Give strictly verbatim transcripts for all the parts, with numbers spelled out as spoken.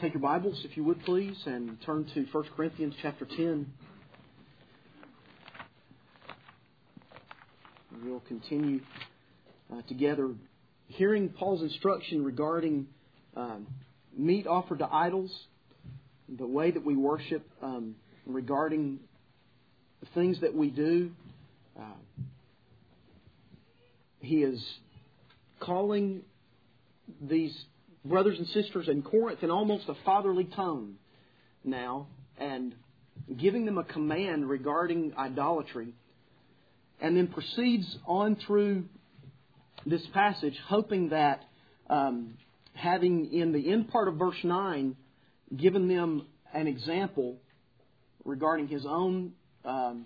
Take your Bibles, if you would please, and turn to First Corinthians chapter ten. We'll continue uh, together hearing Paul's instruction regarding um, meat offered to idols, the way that we worship, um, regarding the things that we do. Uh, he is calling these brothers and sisters in Corinth in almost a fatherly tone now, and giving them a command regarding idolatry, and then proceeds on through this passage, hoping that um, having in the end part of verse nine given them an example regarding his own um,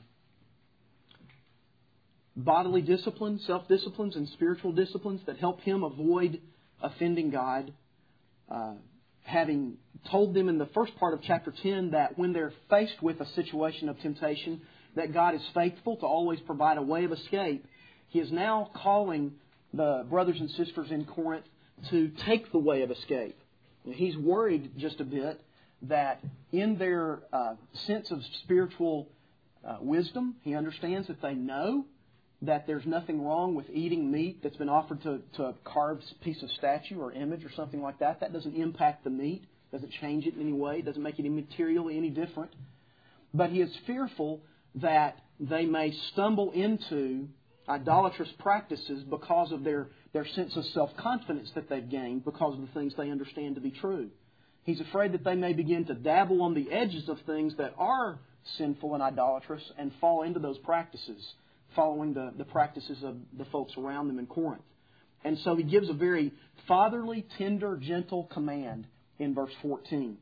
bodily discipline, self-disciplines, and spiritual disciplines that help him avoid offending God. Uh, having told them in the first part of chapter ten that when they're faced with a situation of temptation, that God is faithful to always provide a way of escape, he is now calling the brothers and sisters in Corinth to take the way of escape. He's worried just a bit that in their uh, sense of spiritual uh, wisdom, he understands that they know that there's nothing wrong with eating meat that's been offered to, to a carved piece of statue or image or something like that. That doesn't impact the meat, doesn't change it in any way, doesn't make it immaterially any different. But he is fearful that they may stumble into idolatrous practices because of their, their sense of self-confidence that they've gained because of the things they understand to be true. He's afraid that they may begin to dabble on the edges of things that are sinful and idolatrous and fall into those practices, following the, the practices of the folks around them in Corinth. And so he gives a very fatherly, tender, gentle command in verse fourteen.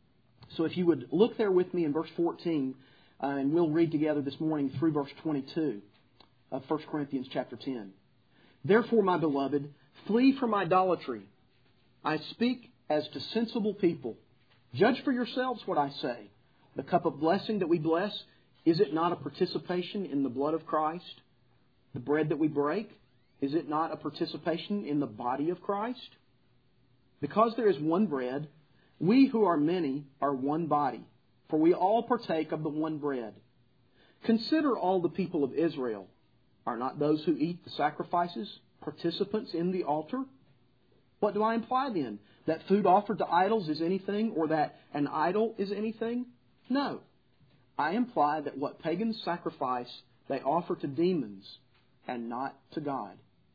So if you would look there with me in verse fourteen, uh, and we'll read together this morning through verse twenty-two of First Corinthians chapter ten. Therefore, my beloved, flee from idolatry. I speak as to sensible people. Judge for yourselves what I say. The cup of blessing that we bless, is it not a participation in the blood of Christ? The bread that we break, is it not a participation in the body of Christ? Because there is one bread, we who are many are one body, for we all partake of the one bread. Consider all the people of Israel. Are not those who eat the sacrifices participants in the altar? What do I imply then? That food offered to idols is anything, or that an idol is anything? No. I imply that what pagans sacrifice, they offer to demons and not to God.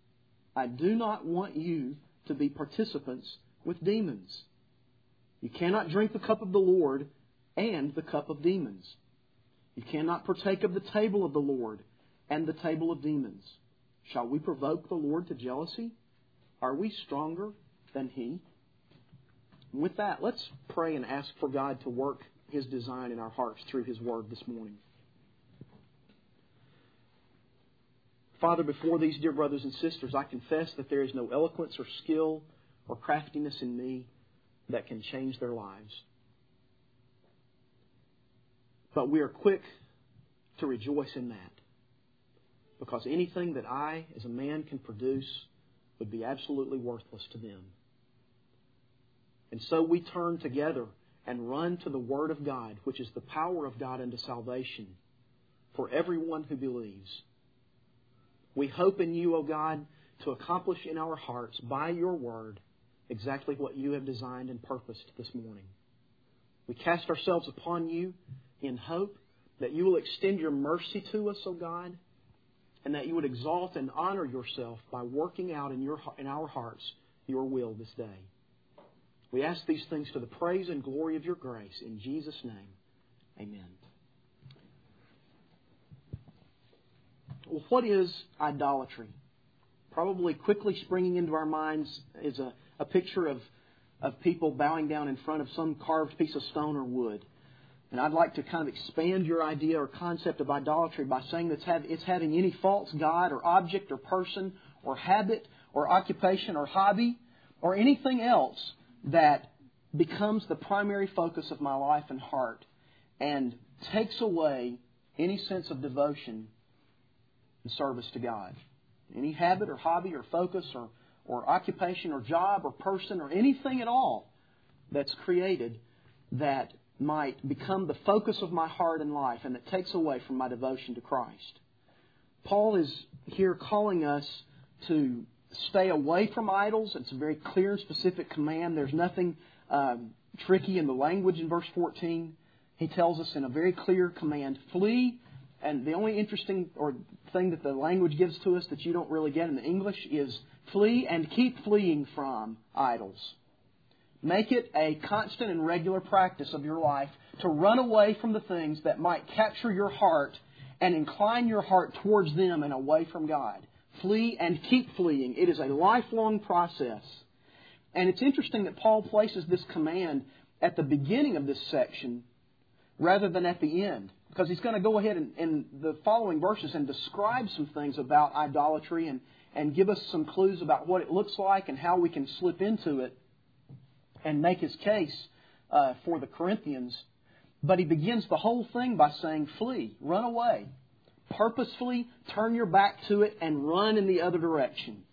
I do not want you to be participants with demons. You cannot drink the cup of the Lord and the cup of demons. You cannot partake of the table of the Lord and the table of demons. Shall we provoke the Lord to jealousy? Are we stronger than He? And with that, let's pray and ask for God to work His design in our hearts through His Word this morning. Father, before these dear brothers and sisters, I confess that there is no eloquence or skill or craftiness in me that can change their lives. But we are quick to rejoice in that, because anything that I, as a man, can produce would be absolutely worthless to them. And so we turn together and run to the Word of God, which is the power of God unto salvation for everyone who believes. We hope in You, O God, to accomplish in our hearts by Your Word exactly what You have designed and purposed this morning. We cast ourselves upon You in hope that You will extend Your mercy to us, O God, and that You would exalt and honor Yourself by working out in, your, in our hearts Your will this day. We ask these things to the praise and glory of Your grace. In Jesus' name, amen. Well, what is idolatry? Probably quickly springing into our minds is a, a picture of, of people bowing down in front of some carved piece of stone or wood. And I'd like to kind of expand your idea or concept of idolatry by saying that it's, have, it's having any false god or object or person or habit or occupation or hobby or anything else that becomes the primary focus of my life and heart and takes away any sense of devotion and service to God. Any habit or hobby or focus or, or occupation or job or person or anything at all that's created that might become the focus of my heart and life and that takes away from my devotion to Christ. Paul is here calling us to stay away from idols. It's a very clear and specific command. There's nothing um, tricky in the language in verse fourteen. He tells us in a very clear command, flee. And the only interesting or thing that the language gives to us that you don't really get in the English is flee and keep fleeing from idols. Make it a constant and regular practice of your life to run away from the things that might capture your heart and incline your heart towards them and away from God. Flee and keep fleeing. It is a lifelong process. And it's interesting that Paul places this command at the beginning of this section rather than at the end. Because he's going to go ahead and, in the following verses and describe some things about idolatry and, and give us some clues about what it looks like and how we can slip into it and make his case uh, for the Corinthians. But he begins the whole thing by saying, flee, run away. Purposefully turn your back to it and run in the other direction.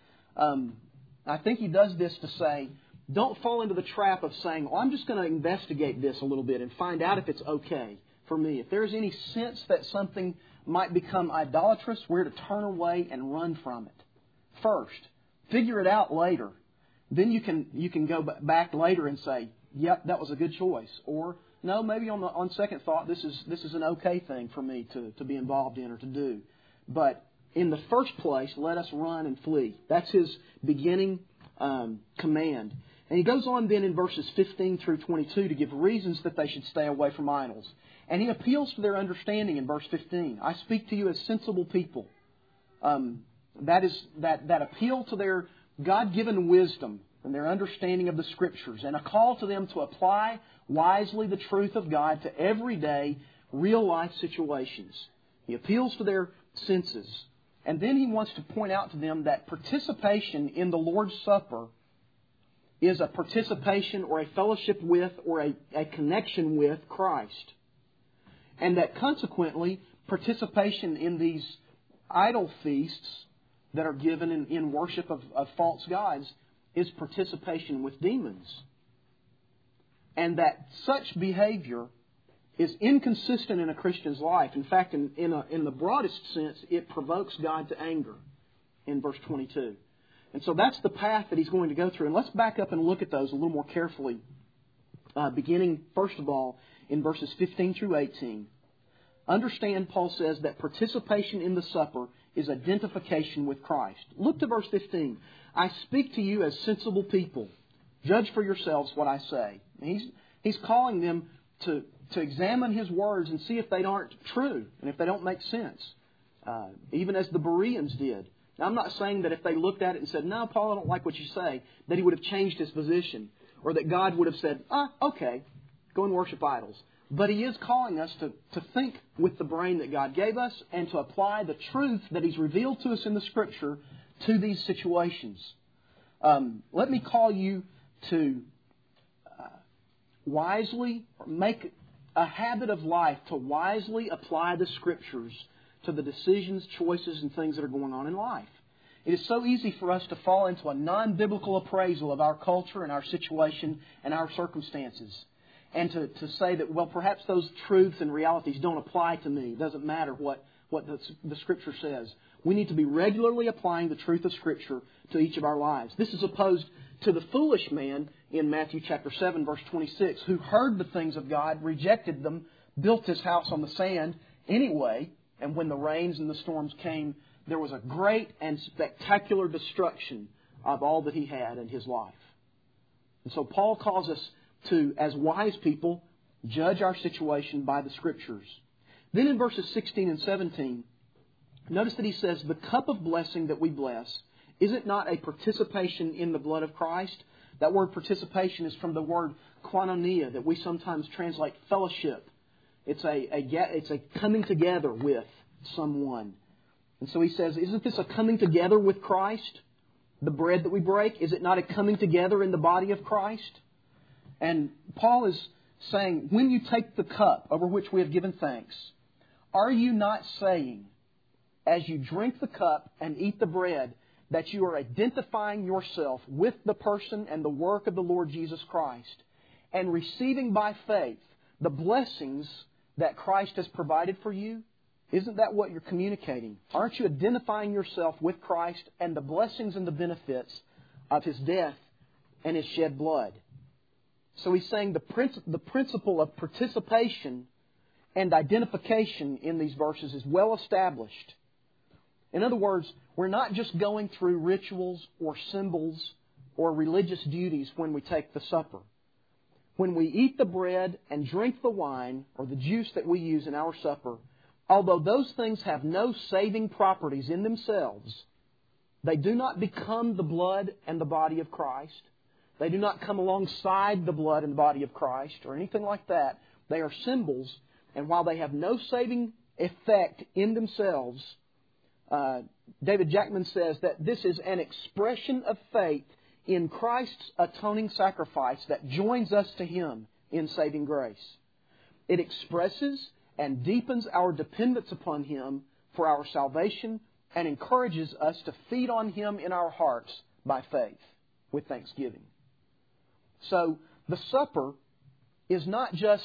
Um, I think he does this to say, don't fall into the trap of saying, well, I'm just going to investigate this a little bit and find out if it's okay for me. If there's any sense that something might become idolatrous, we're to turn away and run from it. First, figure it out later. Then you can you can go back later and say, yep, that was a good choice. Or, no, maybe on the, on second thought, this is this is an okay thing for me to, to be involved in or to do. But in the first place, let us run and flee. That's his beginning um, command. And he goes on then in verses fifteen through twenty-two to give reasons that they should stay away from idols. And he appeals to their understanding in verse fifteen. I speak to you as sensible people. Um, that is that, that appeal to their God-given wisdom and their understanding of the Scriptures, and a call to them to apply wisely the truth of God to everyday, real-life situations. He appeals to their senses. And then he wants to point out to them that participation in the Lord's Supper is a participation or a fellowship with or a, a connection with Christ. And that consequently, participation in these idol feasts that are given in, in worship of, of false gods is participation with demons. And that such behavior is inconsistent in a Christian's life. In fact, in, in, a, in the broadest sense, it provokes God to anger in verse twenty-two. And so that's the path that he's going to go through. And let's back up and look at those a little more carefully, uh, beginning, first of all, in verses fifteen through eighteen. Understand, Paul says, that participation in the supper is identification with Christ. Look to verse fifteen. I speak to you as sensible people. Judge for yourselves what I say. He's, he's calling them to, to examine his words and see if they aren't true and if they don't make sense, uh, even as the Bereans did. Now, I'm not saying that if they looked at it and said, no, Paul, I don't like what you say, that he would have changed his position or that God would have said, ah, okay, go and worship idols. But he is calling us to, to think with the brain that God gave us and to apply the truth that he's revealed to us in the Scripture to these situations. Um, let me call you to uh, wisely make a habit of life to wisely apply the Scriptures to the decisions, choices, and things that are going on in life. It is so easy for us to fall into a non-biblical appraisal of our culture and our situation and our circumstances. And to, to say that, well, perhaps those truths and realities don't apply to me. It doesn't matter what, what the, the Scripture says. We need to be regularly applying the truth of Scripture to each of our lives. This is opposed to the foolish man in Matthew chapter seven, verse twenty-six, who heard the things of God, rejected them, built his house on the sand anyway, and when the rains and the storms came, there was a great and spectacular destruction of all that he had in his life. And so Paul calls us to, as wise people, judge our situation by the Scriptures. Then in verses sixteen and seventeen, notice that he says, the cup of blessing that we bless, is it not a participation in the blood of Christ? That word participation is from the word koinonia, that we sometimes translate fellowship. It's a, a it's a coming together with someone. And so he says, isn't this a coming together with Christ? The bread that we break, is it not a coming together in the body of Christ? And Paul is saying, when you take the cup over which we have given thanks, are you not saying, as you drink the cup and eat the bread, that you are identifying yourself with the person and the work of the Lord Jesus Christ, and receiving by faith the blessings that Christ has provided for you? Isn't that what you're communicating? Aren't you identifying yourself with Christ and the blessings and the benefits of His death and His shed blood? So he's saying the, princi- the principle of participation and identification in these verses is well established. In other words, we're not just going through rituals or symbols or religious duties when we take the supper. When we eat the bread and drink the wine or the juice that we use in our supper, although those things have no saving properties in themselves, they do not become the blood and the body of Christ. They do not come alongside the blood and body of Christ or anything like that. They are symbols, and while they have no saving effect in themselves, uh, David Jackman says that this is an expression of faith in Christ's atoning sacrifice that joins us to Him in saving grace. It expresses and deepens our dependence upon Him for our salvation and encourages us to feed on Him in our hearts by faith with thanksgiving. So the supper is not just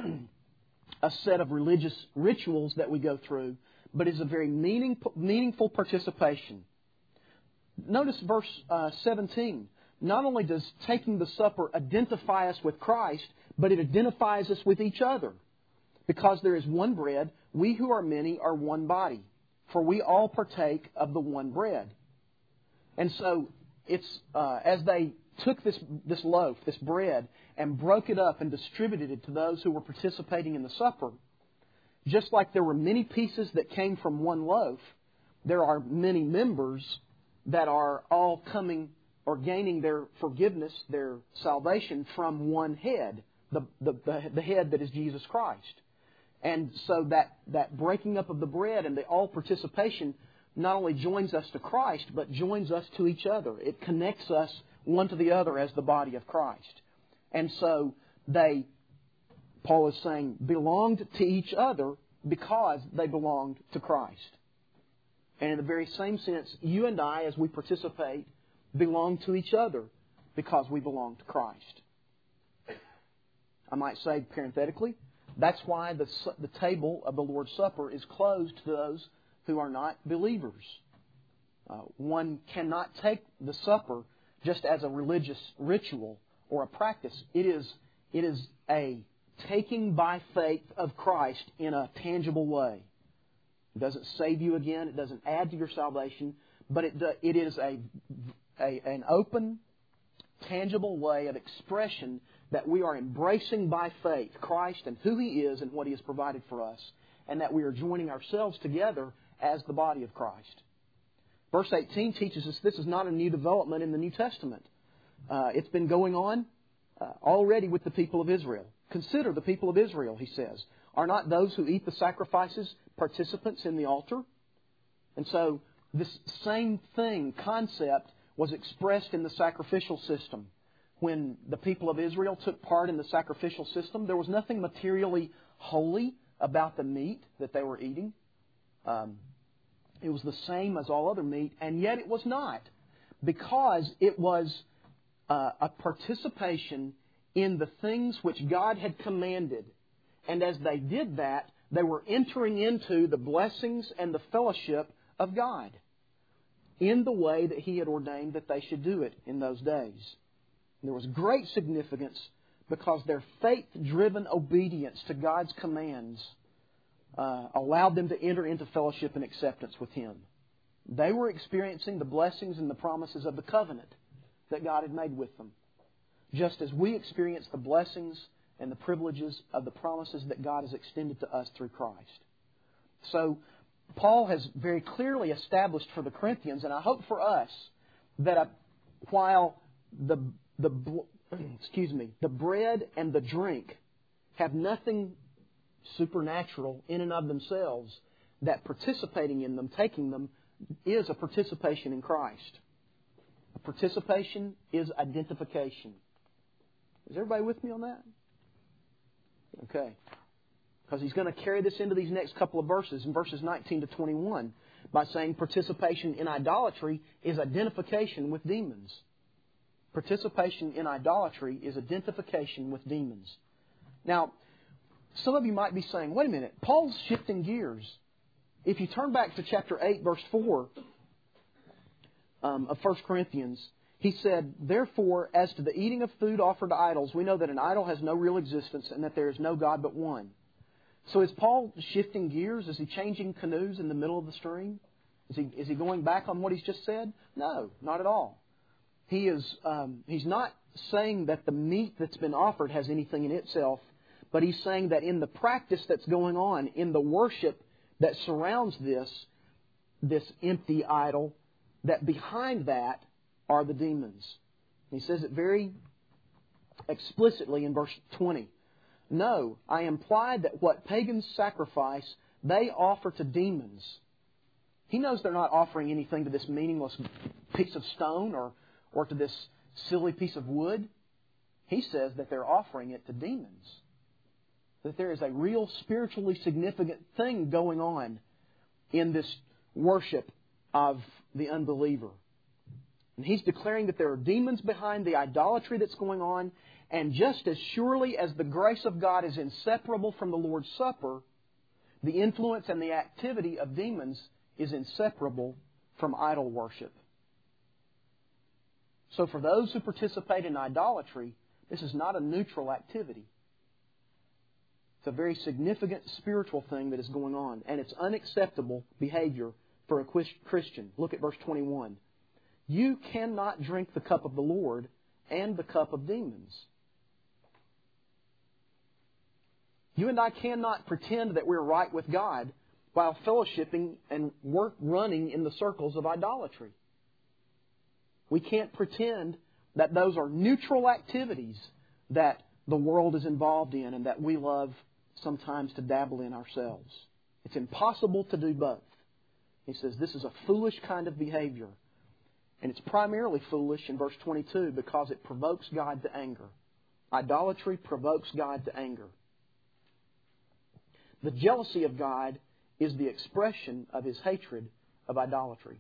a set of religious rituals that we go through, but is a very meaning, meaningful participation. Notice verse uh, seventeen. Not only does taking the supper identify us with Christ, but it identifies us with each other. Because there is one bread, we who are many are one body, for we all partake of the one bread. And so it's uh, as they took this this loaf, this bread, and broke it up and distributed it to those who were participating in the supper, just like there were many pieces that came from one loaf, there are many members that are all coming or gaining their forgiveness, their salvation from one head, the, the, the, the head that is Jesus Christ. And so that, that breaking up of the bread and the all participation not only joins us to Christ, but joins us to each other. It connects us one to the other as the body of Christ. And so they, Paul is saying, belonged to each other because they belonged to Christ. And in the very same sense, you and I, as we participate, belong to each other because we belong to Christ. I might say parenthetically, that's why the, the table of the Lord's Supper is closed to those who are not believers. Uh, one cannot take the supper just as a religious ritual or a practice. It is, it is a taking by faith of Christ in a tangible way. It doesn't save you again. It doesn't add to your salvation. But it, it is a, a, an open, tangible way of expression that we are embracing by faith Christ and who He is and what He has provided for us, and that we are joining ourselves together as the body of Christ. Verse eighteen teaches us this is not a new development in the New Testament. Uh, it's been going on uh, already with the people of Israel. Consider the people of Israel, he says. Are not those who eat the sacrifices participants in the altar? And so this same thing, concept, was expressed in the sacrificial system. When the people of Israel took part in the sacrificial system, there was nothing materially holy about the meat that they were eating. Um, it was the same as all other meat, and yet it was not, because it was uh, a participation in the things which God had commanded. And as they did that, they were entering into the blessings and the fellowship of God in the way that He had ordained that they should do it in those days. And there was great significance because their faith-driven obedience to God's commands uh, allowed them to enter into fellowship and acceptance with Him. They were experiencing the blessings and the promises of the covenant that God had made with them, just as we experience the blessings and the privileges of the promises that God has extended to us through Christ. So Paul has very clearly established for the Corinthians, and I hope for us, that a, while the the excuse me the bread and the drink have nothing supernatural in and of themselves, that participating in them, taking them, is a participation in Christ. A participation is identification. Is everybody with me on that? Okay. Because he's going to carry this into these next couple of verses, in verses nineteen to twenty-one, by saying participation in idolatry is identification with demons. participation in idolatry is identification with demons. Now, some of you might be saying, wait a minute, Paul's shifting gears. If you turn back to chapter eight, verse four um, of First Corinthians, he said, therefore, as to the eating of food offered to idols, we know that an idol has no real existence and that there is no God but one. So is Paul shifting gears? Is he changing canoes in the middle of the stream? Is he, is he going back on what he's just said? No, not at all. He is, um, he's not saying that the meat that's been offered has anything in itself, but he's saying that in the practice that's going on, in the worship that surrounds this, this empty idol, that behind that are the demons. He says it very explicitly in verse twenty. No, I implied that what pagans sacrifice, they offer to demons. He knows they're not offering anything to this meaningless piece of stone or, or to this silly piece of wood. He says that they're offering it to demons. That there is a real spiritually significant thing going on in this worship of the unbeliever. And he's declaring that there are demons behind the idolatry that's going on. And just as surely as the grace of God is inseparable from the Lord's Supper, the influence and the activity of demons is inseparable from idol worship. So for those who participate in idolatry, this is not a neutral activity. It's a very significant spiritual thing that is going on. And it's unacceptable behavior for a Christian. Look at verse twenty-one. You cannot drink the cup of the Lord and the cup of demons. You and I cannot pretend that we're right with God while fellowshipping and work running in the circles of idolatry. We can't pretend that those are neutral activities that the world is involved in and that we love sometimes to dabble in ourselves. It's impossible to do both. He says this is a foolish kind of behavior. And it's primarily foolish in verse twenty-two because it provokes God to anger. Idolatry provokes God to anger. The jealousy of God is the expression of His hatred of idolatry.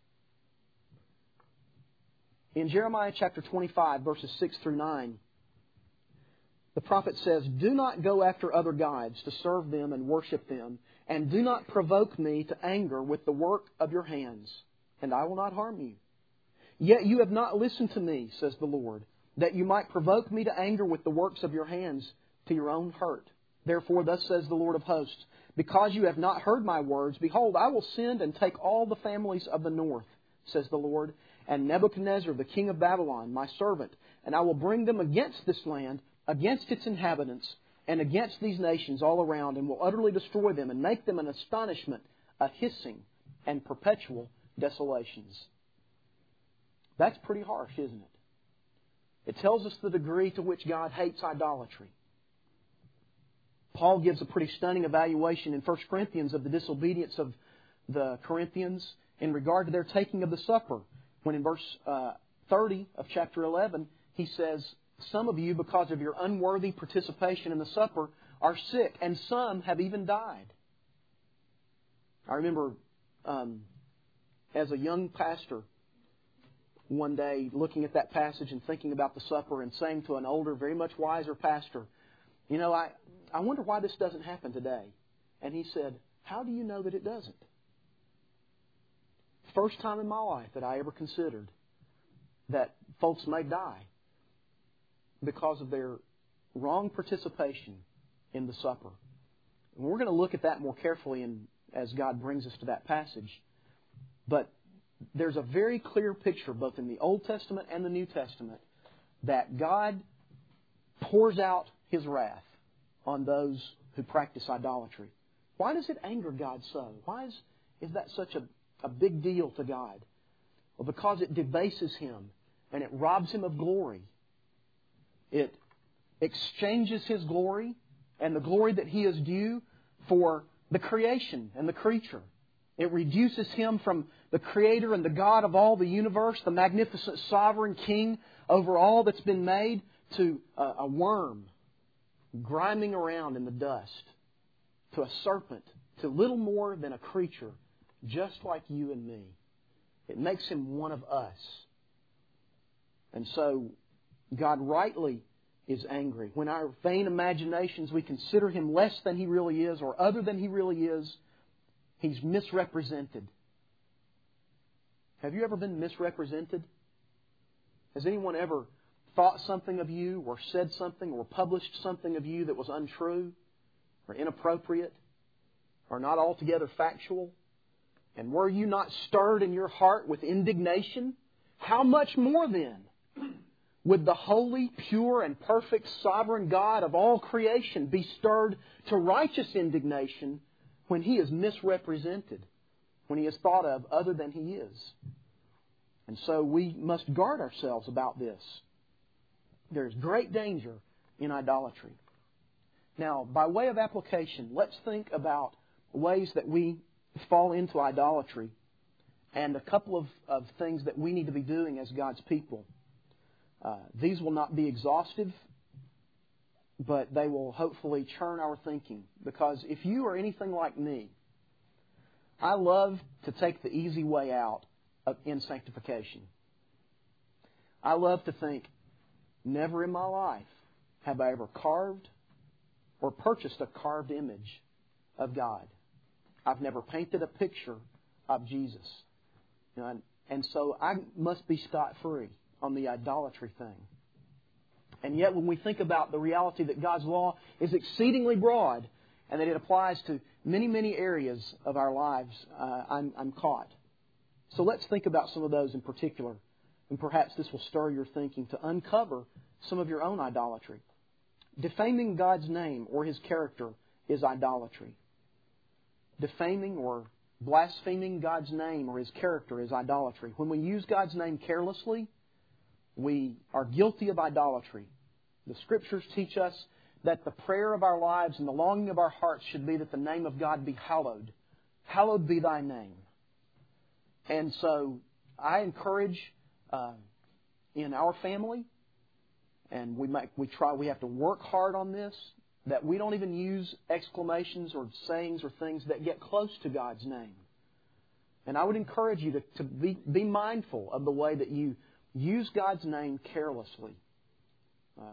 In Jeremiah chapter twenty-five, verses six through nine, the prophet says, do not go after other gods to serve them and worship them, and do not provoke me to anger with the work of your hands, and I will not harm you. Yet you have not listened to me, says the Lord, that you might provoke me to anger with the works of your hands to your own hurt. Therefore, thus says the Lord of hosts, because you have not heard my words, behold, I will send and take all the families of the north, says the Lord, and Nebuchadnezzar, the king of Babylon, my servant, and I will bring them against this land, against its inhabitants, and against these nations all around, and will utterly destroy them, and make them an astonishment, a hissing, and perpetual desolations. That's pretty harsh, isn't it? It tells us the degree to which God hates idolatry. Paul gives a pretty stunning evaluation in First Corinthians of the disobedience of the Corinthians in regard to their taking of the supper. When in verse uh, thirty of chapter eleven, he says, some of you, because of your unworthy participation in the supper, are sick, and some have even died. I remember um, as a young pastor, one day looking at that passage and thinking about the supper and saying to an older, very much wiser pastor, you know, I, I wonder why this doesn't happen today. And he said, how do you know that it doesn't? First time in my life that I ever considered that folks may die because of their wrong participation in the supper. And we're going to look at that more carefully in, as God brings us to that passage. But there's a very clear picture, both in the Old Testament and the New Testament, that God pours out His wrath on those who practice idolatry. Why does it anger God so? Why is, is that such a, a big deal to God? Well, because it debases Him and it robs Him of glory. It exchanges His glory and the glory that He is due for the creation and the creature. It reduces Him from the Creator and the God of all the universe, the magnificent sovereign King over all that's been made, to a, a worm grinding around in the dust, to a serpent, to little more than a creature just like you and me. It makes Him one of us. And so God rightly is angry. When our vain imaginations, we consider Him less than He really is or other than He really is, He's misrepresented. Have you ever been misrepresented? Has anyone ever thought something of you or said something or published something of you that was untrue or inappropriate or not altogether factual? And were you not stirred in your heart with indignation? How much more then would the holy, pure, and perfect sovereign God of all creation be stirred to righteous indignation when He is misrepresented, when He is thought of other than He is? And so we must guard ourselves about this. There is great danger in idolatry. Now, by way of application, let's think about ways that we fall into idolatry and a couple of, of things that we need to be doing as God's people. Uh, these will not be exhaustive, but they will hopefully churn our thinking. Because if you are anything like me, I love to take the easy way out of, in sanctification. I love to think, never in my life have I ever carved or purchased a carved image of God. I've never painted a picture of Jesus. You know, and, and so I must be scot-free on the idolatry thing. And yet when we think about the reality that God's law is exceedingly broad and that it applies to many, many areas of our lives, uh, I'm, I'm caught. So let's think about some of those in particular. And perhaps this will stir your thinking to uncover some of your own idolatry. Defaming God's name or His character is idolatry. Defaming or blaspheming God's name or His character is idolatry. When we use God's name carelessly, we are guilty of idolatry. The Scriptures teach us that the prayer of our lives and the longing of our hearts should be that the name of God be hallowed. Hallowed be Thy name. And so I encourage uh, in our family, and we make, we try, we have to work hard on this, that we don't even use exclamations or sayings or things that get close to God's name. And I would encourage you to, to be, be mindful of the way that you use God's name carelessly. Um,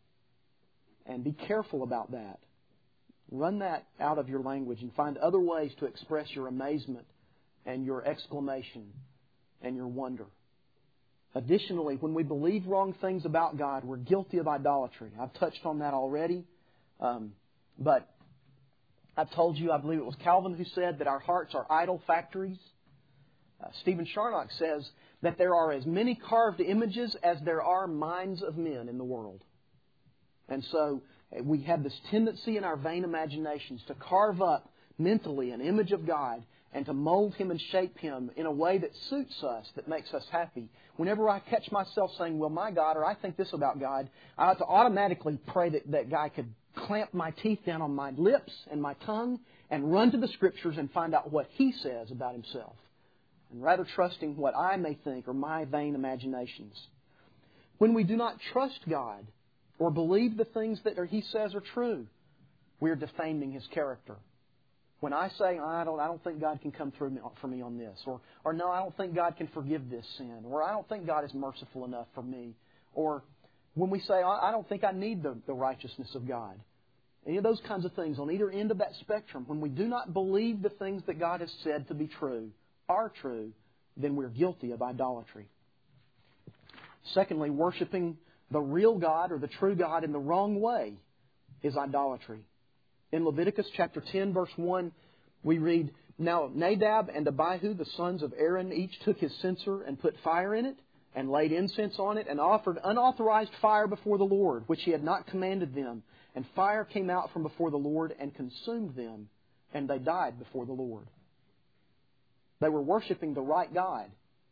and be careful about that. Run that out of your language and find other ways to express your amazement and your exclamation and your wonder. Additionally, when we believe wrong things about God, we're guilty of idolatry. I've touched on that already. Um, but I've told you, I believe it was Calvin who said that our hearts are idol factories. Uh, Stephen Charnock says that there are as many carved images as there are minds of men in the world. And so we have this tendency in our vain imaginations to carve up mentally an image of God and to mold Him and shape Him in a way that suits us, that makes us happy. Whenever I catch myself saying, well, my God, or I think this about God, I ought to automatically pray that that guy could clamp my teeth down on my lips and my tongue and run to the Scriptures and find out what He says about Himself. And rather trusting what I may think or my vain imaginations. When we do not trust God or believe the things that He says are true, we are defaming His character. When I say, I don't, I don't think God can come through for me on this, or, or no, I don't think God can forgive this sin, or I don't think God is merciful enough for me, or when we say, I don't think I need the, the righteousness of God. Any of those kinds of things on either end of that spectrum, when we do not believe the things that God has said to be true are true, then we're guilty of idolatry. Secondly, worshiping the real God or the true God in the wrong way is idolatry. In Leviticus chapter ten, verse one, we read, Now Nadab and Abihu, the sons of Aaron, each took his censer and put fire in it, and laid incense on it, and offered unauthorized fire before the Lord, which He had not commanded them. And fire came out from before the Lord and consumed them, and they died before the Lord. They were worshiping the right God,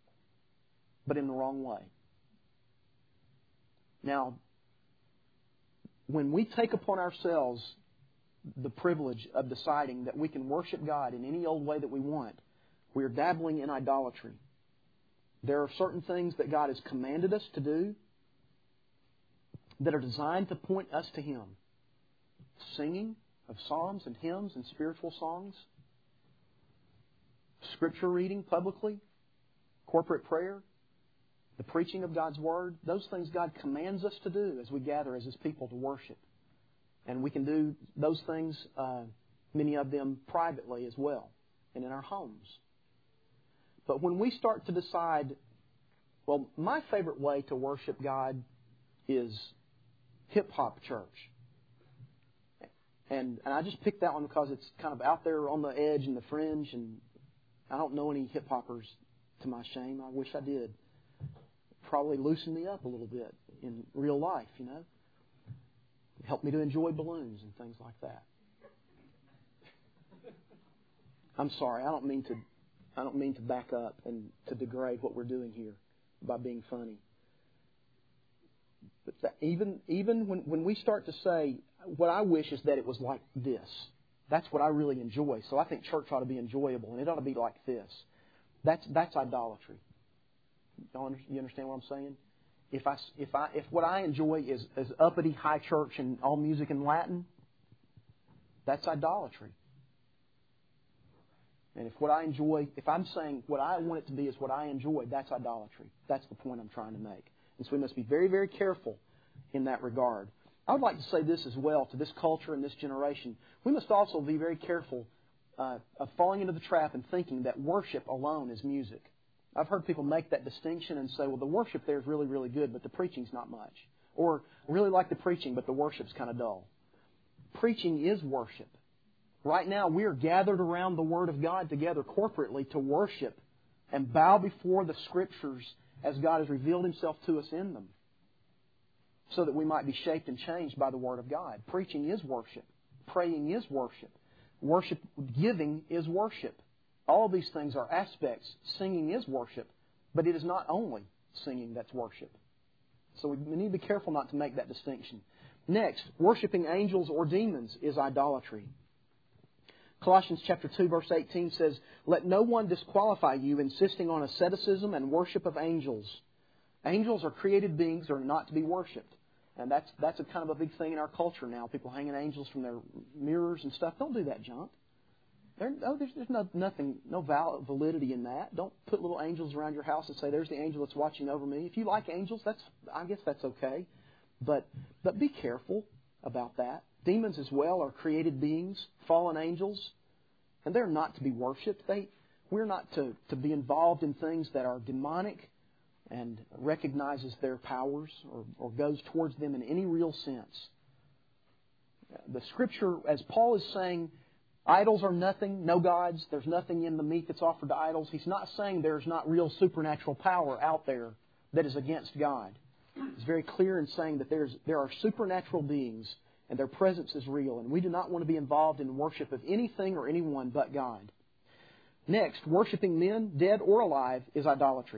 but in the wrong way. Now, when we take upon ourselves the privilege of deciding that we can worship God in any old way that we want, we are dabbling in idolatry. There are certain things that God has commanded us to do that are designed to point us to Him. Singing of psalms and hymns and spiritual songs. Scripture reading publicly. Corporate prayer. the preaching of God's Word, those things God commands us to do as we gather as His people to worship. And we can do those things, uh, many of them privately as well, and in our homes. But when we start to decide, well, my favorite way to worship God is hip-hop church. And, and I just picked that one because it's kind of out there on the edge and the fringe, and I don't know any hip-hoppers to my shame. I wish I did. Probably loosen me up a little bit in real life, you know. Help me to enjoy balloons and things like that. I'm sorry, I don't mean to I don't mean to back up and to degrade what we're doing here by being funny. But that even even when, when we start to say, what I wish is that it was like this. That's what I really enjoy. So I think church ought to be enjoyable, and it ought to be like this. That's that's idolatry. You understand what I'm saying? If I if I if what I enjoy is, is uppity high church and all music in Latin, that's idolatry. And if what I enjoy, if I'm saying what I want it to be is what I enjoy, that's idolatry. That's the point I'm trying to make. And so we must be very, very careful in that regard. I would like to say this as well to this culture and this generation. We must also be very careful uh, of falling into the trap and thinking that worship alone is music. I've heard people make that distinction and say, well, the worship there is really, really good, but the preaching's not much. Or, I really like the preaching, but the worship's kind of dull. Preaching is worship. Right now, we are gathered around the Word of God together corporately to worship and bow before the Scriptures as God has revealed Himself to us in them, so that we might be shaped and changed by the Word of God. Preaching is worship. Praying is worship. Worship giving is worship. All of these things are aspects. Singing is worship, but it is not only singing that's worship. So we need to be careful not to make that distinction. Next, worshiping angels or demons is idolatry. Colossians chapter two, verse eighteen says, "Let no one disqualify you, insisting on asceticism and worship of angels." Angels are created beings that are not to be worshipped. And that's that's a kind of a big thing in our culture now. People hanging angels from their mirrors and stuff. Don't do that junk. There, oh, there's, there's no, nothing, no val- validity in that. Don't put little angels around your house and say, "There's the angel that's watching over me." If you like angels, that's I guess that's okay. But but be careful about that. Demons as well are created beings, fallen angels, and they're not to be worshipped. They we're not to, to be involved in things that are demonic and recognizes their powers or, or goes towards them in any real sense. The Scripture, as Paul is saying, idols are nothing, no gods, there's nothing in the meat that's offered to idols. He's not saying there's not real supernatural power out there that is against God. He's very clear in saying that there's there are supernatural beings and their presence is real, and we do not want to be involved in worship of anything or anyone but God. Next, worshiping men, dead or alive, is idolatry.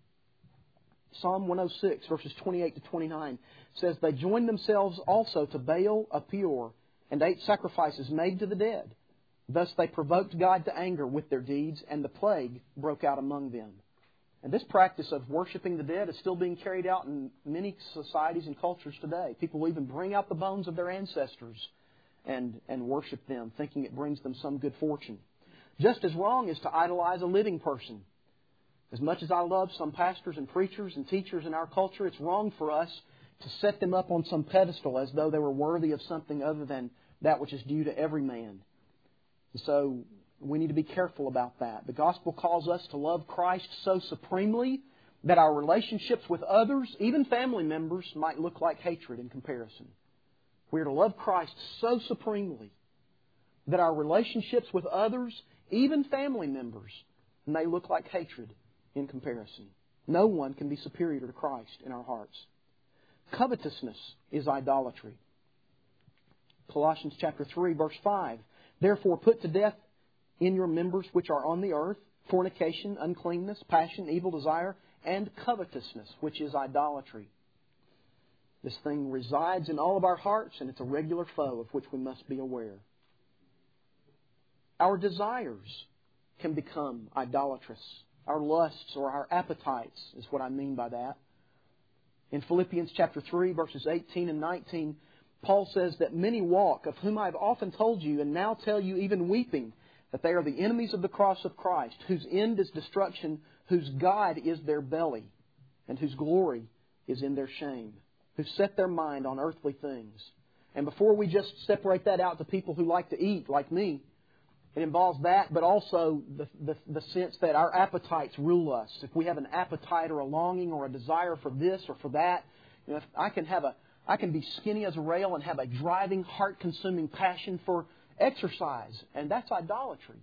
Psalm one oh six, verses twenty-eight to twenty-nine, says, "They joined themselves also to Baal of Peor, and ate sacrifices made to the dead. Thus they provoked God to anger with their deeds, and the plague broke out among them." And this practice of worshiping the dead is still being carried out in many societies and cultures today. People will even bring out the bones of their ancestors and, and worship them, thinking it brings them some good fortune. Just as wrong is to idolize a living person. As much as I love some pastors and preachers and teachers in our culture, it's wrong for us to set them up on some pedestal as though they were worthy of something other than that which is due to every man. So we need to be careful about that. The gospel calls us to love Christ so supremely that our relationships with others, even family members, might look like hatred in comparison. We are to love Christ so supremely that our relationships with others, even family members, may look like hatred in comparison. No one can be superior to Christ in our hearts. Covetousness is idolatry. Colossians chapter three, verse five. "Therefore put to death in your members which are on the earth, fornication, uncleanness, passion, evil desire, and covetousness," which is idolatry. This thing resides in all of our hearts, and it's a regular foe of which we must be aware. Our desires can become idolatrous. Our lusts or our appetites is what I mean by that. In Philippians chapter three, verses eighteen and nineteen, Paul says that many walk, of whom I have often told you, and now tell you even weeping, that they are the enemies of the cross of Christ, whose end is destruction, whose God is their belly, and whose glory is in their shame, who set their mind on earthly things. And before we just separate that out to people who like to eat, like me, it involves that, but also the, the, the sense that our appetites rule us. If we have an appetite or a longing or a desire for this or for that, you know, if I can have a, I can be skinny as a rail and have a driving, heart-consuming passion for exercise, and that's idolatry.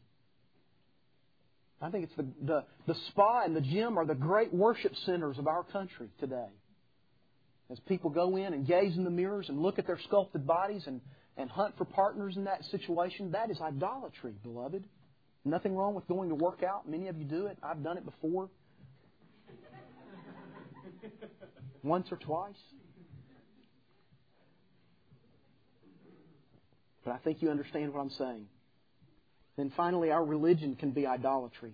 I think it's the, the, the spa and the gym are the great worship centers of our country today. As people go in and gaze in the mirrors and look at their sculpted bodies and, and hunt for partners in that situation, that is idolatry, beloved. Nothing wrong with going to work out. Many of you do it. I've done it before. Once or twice. But I think you understand what I'm saying. Then finally, our religion can be idolatry.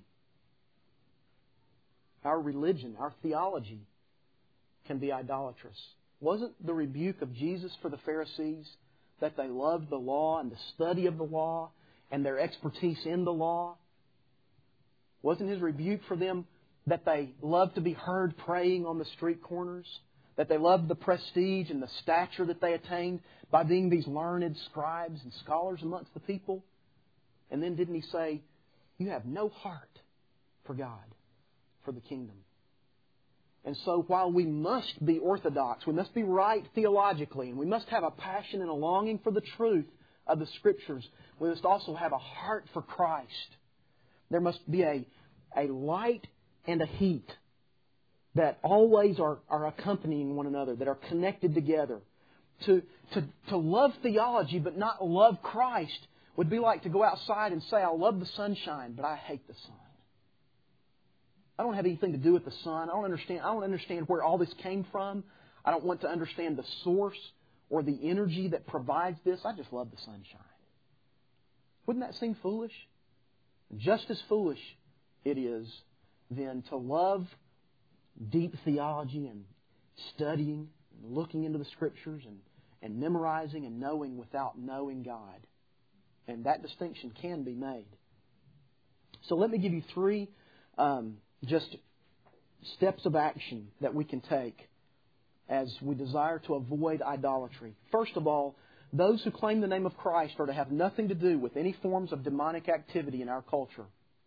Our religion, our theology, can be idolatrous. Wasn't the rebuke of Jesus for the Pharisees that they loved the law and the study of the law and their expertise in the law? Wasn't His rebuke for them that they loved to be heard praying on the street corners? That they loved the prestige and the stature that they attained by being these learned scribes and scholars amongst the people? And then didn't He say, you have no heart for God, for the kingdom? And so while we must be orthodox, we must be right theologically, and we must have a passion and a longing for the truth of the Scriptures, we must also have a heart for Christ. There must be a, a light and a heat that always are, are accompanying one another, that are connected together. To, to, to love theology but not love Christ would be like to go outside and say, I love the sunshine, but I hate the sun. I don't have anything to do with the sun. I don't understand. I don't understand where all this came from. I don't want to understand the source or the energy that provides this. I just love the sunshine. Wouldn't that seem foolish? Just as foolish it is then to love deep theology and studying and looking into the Scriptures and, and memorizing and knowing without knowing God. And that distinction can be made. So let me give you three um, just steps of action that we can take as we desire to avoid idolatry. First of all, those who claim the name of Christ are to have nothing to do with any forms of demonic activity in our culture.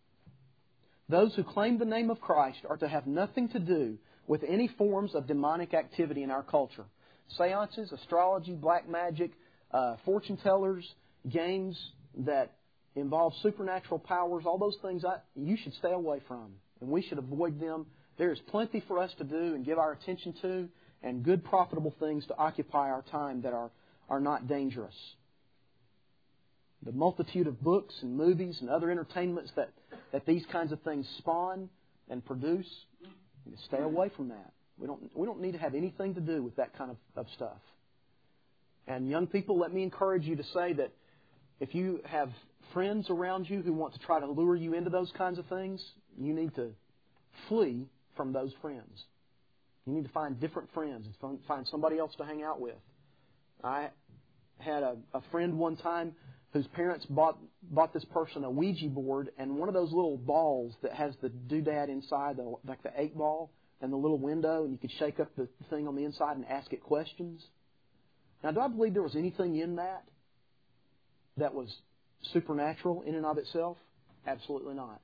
Those who claim the name of Christ are to have nothing to do with any forms of demonic activity in our culture. Seances, astrology, black magic, uh, fortune tellers, games that involve supernatural powers, all those things I, you should stay away from. And we should avoid them. There is plenty for us to do and give our attention to, and good profitable things to occupy our time that are, are not dangerous. The multitude of books and movies and other entertainments that, that these kinds of things spawn and produce, you stay away from that. We don't, we don't need to have anything to do with that kind of, of stuff. And young people, let me encourage you to say that if you have friends around you who want to try to lure you into those kinds of things, you need to flee from those friends. You need to find different friends and find somebody else to hang out with. I had a, a friend one time whose parents bought bought this person a Ouija board and one of those little balls that has the doodad inside, the, like the eight ball, and the little window, and you could shake up the thing on the inside and ask it questions. Now, do I believe there was anything in that that was supernatural in and of itself? Absolutely not.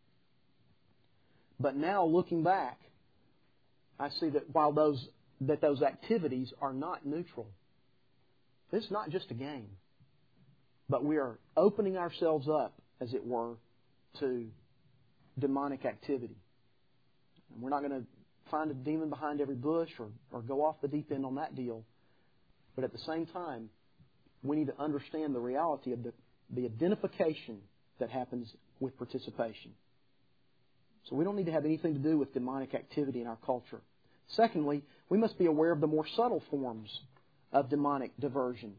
But now, looking back, I see that while those that those activities are not neutral, it's not just a game, but we are opening ourselves up, as it were, to demonic activity. And we're not going to find a demon behind every bush or, or go off the deep end on that deal. But at the same time, we need to understand the reality of the, the identification that happens with participation. So we don't need to have anything to do with demonic activity in our culture. Secondly, we must be aware of the more subtle forms of demonic diversion.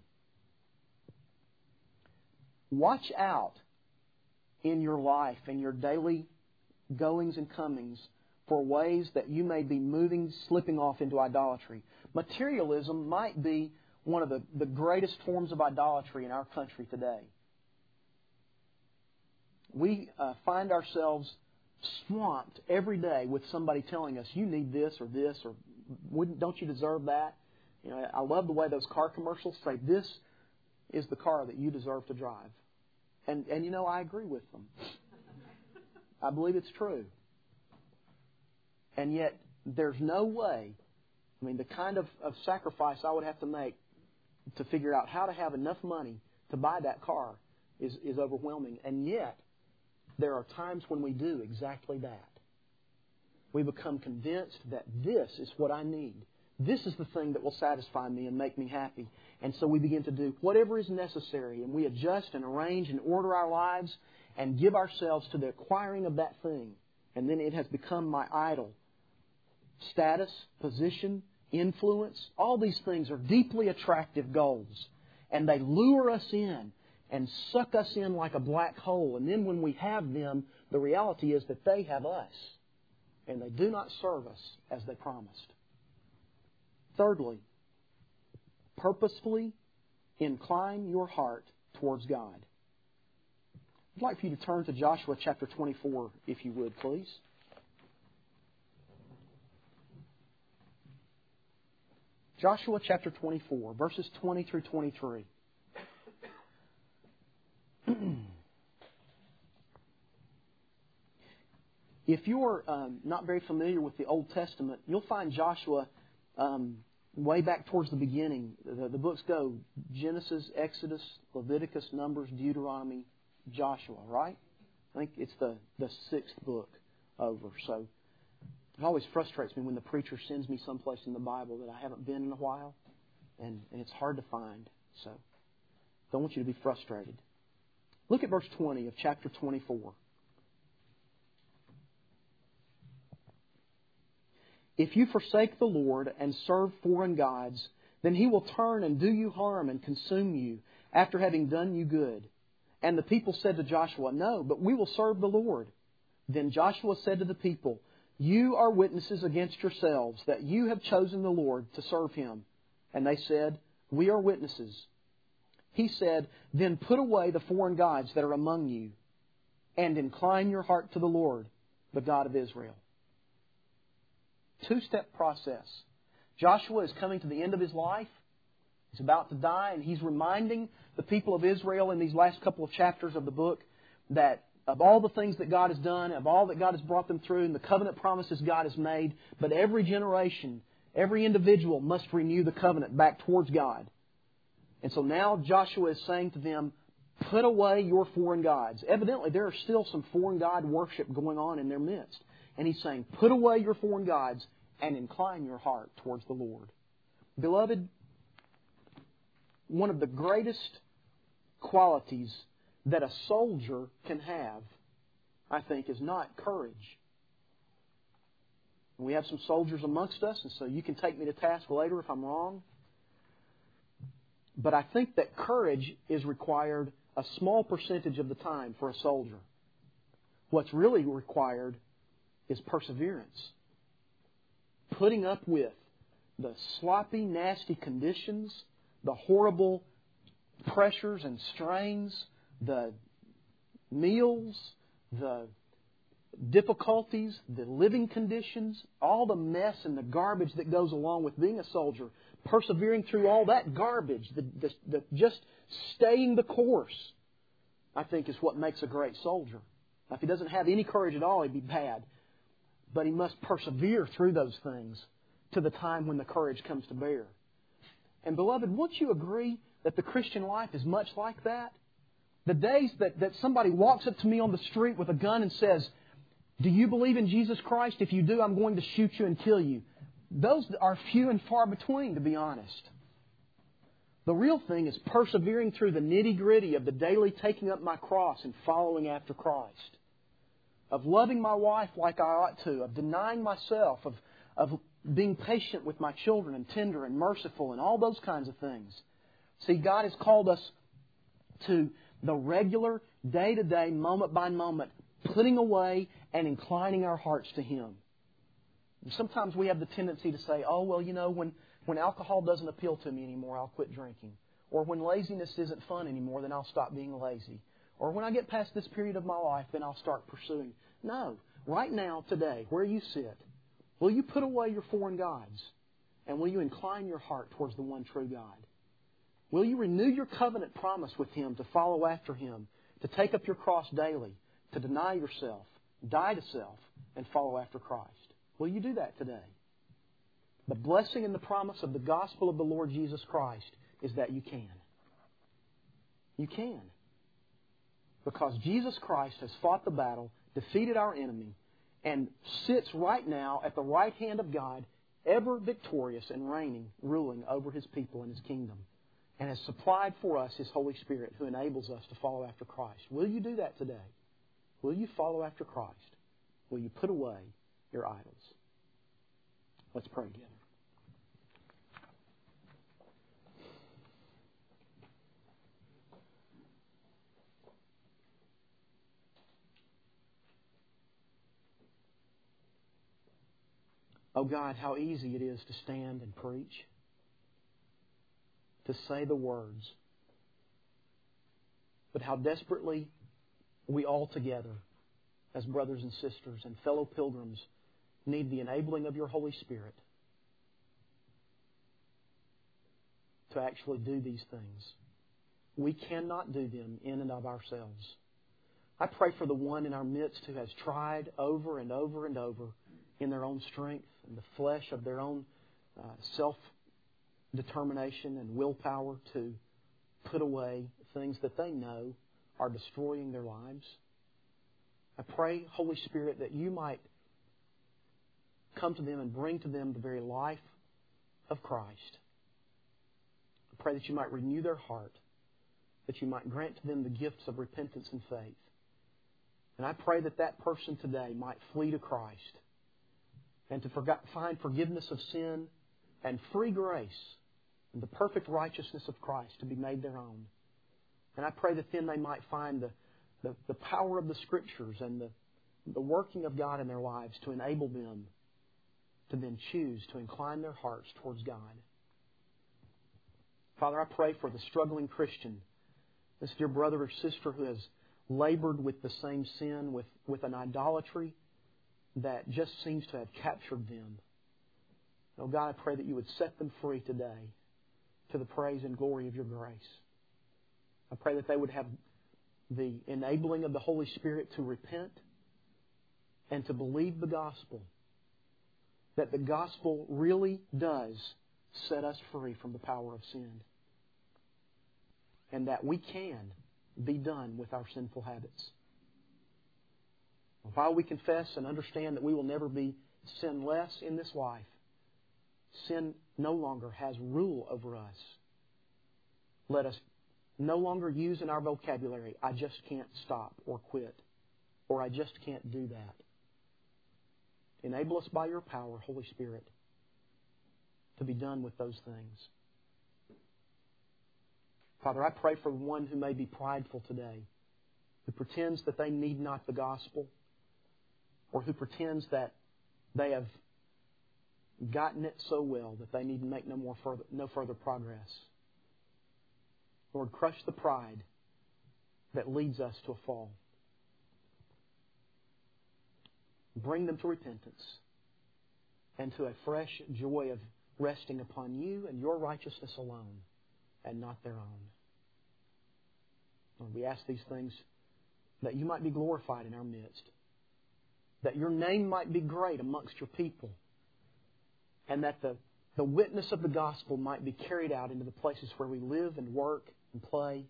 Watch out in your life and your daily goings and comings for ways that you may be moving, slipping off into idolatry. Materialism might be one of the, the greatest forms of idolatry in our country today. We uh, find ourselves swamped every day with somebody telling us, you need this or this, or wouldn't, don't you deserve that? You know, I love the way those car commercials say, this is the car that you deserve to drive. And, and you know, I agree with them. I believe it's true. And yet, there's no way, I mean, the kind of, of sacrifice I would have to make to figure out how to have enough money to buy that car is, is overwhelming. And yet, there are times when we do exactly that. We become convinced that this is what I need. This is the thing that will satisfy me and make me happy. And so we begin to do whatever is necessary, and we adjust and arrange and order our lives and give ourselves to the acquiring of that thing. And then it has become my idol. Status, position, influence, all these things are deeply attractive goals. And they lure us in and suck us in like a black hole. And then when we have them, the reality is that they have us. And they do not serve us as they promised. Thirdly, purposefully incline your heart towards God. I'd like for you to turn to Joshua chapter twenty-four, if you would, please. Joshua chapter twenty-four, verses twenty through twenty-three. If you're um, not very familiar with the Old Testament, you'll find Joshua um, way back towards the beginning. The, the books go Genesis, Exodus, Leviticus, Numbers, Deuteronomy, Joshua, right? I think it's the, the sixth book over. So it always frustrates me when the preacher sends me someplace in the Bible that I haven't been in a while, and, and it's hard to find. So don't want you to be frustrated. Look at verse twenty of chapter twenty-four. If you forsake the Lord and serve foreign gods, then He will turn and do you harm and consume you after having done you good. And the people said to Joshua, no, but we will serve the Lord. Then Joshua said to the people, you are witnesses against yourselves that you have chosen the Lord to serve Him. And they said, we are witnesses. He said, then put away the foreign gods that are among you and incline your heart to the Lord, the God of Israel. Two-step process. Joshua is coming to the end of his life. He's about to die, and he's reminding the people of Israel in these last couple of chapters of the book that of all the things that God has done, of all that God has brought them through, and the covenant promises God has made, but every generation, every individual must renew the covenant back towards God. And so now Joshua is saying to them, put away your foreign gods. Evidently, there are still some foreign god worship going on in their midst. And he's saying, put away your foreign gods and incline your heart towards the Lord. Beloved, one of the greatest qualities that a soldier can have, I think, is not courage. We have some soldiers amongst us, and so you can take me to task later if I'm wrong. But I think that courage is required a small percentage of the time for a soldier. What's really required is perseverance. Putting up with the sloppy, nasty conditions, the horrible pressures and strains, the meals, the difficulties, the living conditions, all the mess and the garbage that goes along with being a soldier. Persevering through all that garbage, the, the, the, just staying the course, I think is what makes a great soldier. Now, if he doesn't have any courage at all, he'd be bad. But he must persevere through those things to the time when the courage comes to bear. And beloved, won't you agree that the Christian life is much like that? The days that, that somebody walks up to me on the street with a gun and says, do you believe in Jesus Christ? If you do, I'm going to shoot you and kill you. Those are few and far between, to be honest. The real thing is persevering through the nitty-gritty of the daily taking up my cross and following after Christ. Of loving my wife like I ought to, of denying myself, of, of being patient with my children and tender and merciful and all those kinds of things. See, God has called us to the regular, day-to-day, moment-by-moment, putting away and inclining our hearts to Him. And sometimes we have the tendency to say, oh, well, you know, when, when alcohol doesn't appeal to me anymore, I'll quit drinking. Or when laziness isn't fun anymore, then I'll stop being lazy. Or when I get past this period of my life, then I'll start pursuing. No. right now, today, where you sit, will you put away your foreign gods? And will you incline your heart towards the one true God? Will you renew your covenant promise with Him to follow after Him, to take up your cross daily, to deny yourself, die to self, and follow after Christ? Will you do that today? The blessing and the promise of the gospel of the Lord Jesus Christ is that you can. You can. Because Jesus Christ has fought the battle, defeated our enemy, and sits right now at the right hand of God, ever victorious and reigning, ruling over His people and His kingdom, and has supplied for us His Holy Spirit who enables us to follow after Christ. Will you do that today? Will you follow after Christ? Will you put away your idols? Let's pray together. Oh God, how easy it is to stand and preach, to say the words, but how desperately we all together, as brothers and sisters and fellow pilgrims, need the enabling of your Holy Spirit to actually do these things. We cannot do them in and of ourselves. I pray for the one in our midst who has tried over and over and over in their own strength and the flesh of their own uh, self-determination and willpower to put away things that they know are destroying their lives. I pray, Holy Spirit, that you might come to them and bring to them the very life of Christ. I pray that you might renew their heart, that you might grant to them the gifts of repentance and faith. And I pray that that person today might flee to Christ and to find forgiveness of sin and free grace and the perfect righteousness of Christ to be made their own. And I pray that then they might find the, the, the power of the Scriptures and the, the working of God in their lives to enable them to then choose to incline their hearts towards God. Father, I pray for the struggling Christian, this dear brother or sister who has labored with the same sin, with, with an idolatry that just seems to have captured them. Oh God, I pray that you would set them free today to the praise and glory of your grace. I pray that they would have the enabling of the Holy Spirit to repent and to believe the gospel. That the gospel really does set us free from the power of sin. And that we can be done with our sinful habits. While we confess and understand that we will never be sinless in this life, sin no longer has rule over us. Let us no longer use in our vocabulary, I just can't stop or quit, or I just can't do that. Enable us by your power, Holy Spirit, to be done with those things. Father, I pray for one who may be prideful today, who pretends that they need not the gospel, or who pretends that they have gotten it so well that they need to make no more further, no further progress. Lord, crush the pride that leads us to a fall. Bring them to repentance and to a fresh joy of resting upon you and your righteousness alone and not their own. Lord, we ask these things that you might be glorified in our midst, that your name might be great amongst your people, and that the, the witness of the gospel might be carried out into the places where we live and work and play,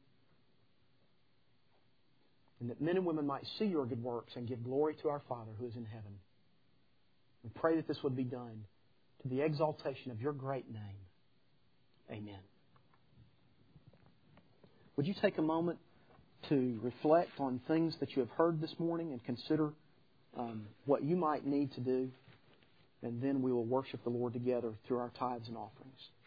and that men and women might see your good works and give glory to our Father who is in heaven. We pray that this would be done to the exaltation of your great name. Amen. Would you take a moment to reflect on things that you have heard this morning and consider um, what you might need to do? And then we will worship the Lord together through our tithes and offerings.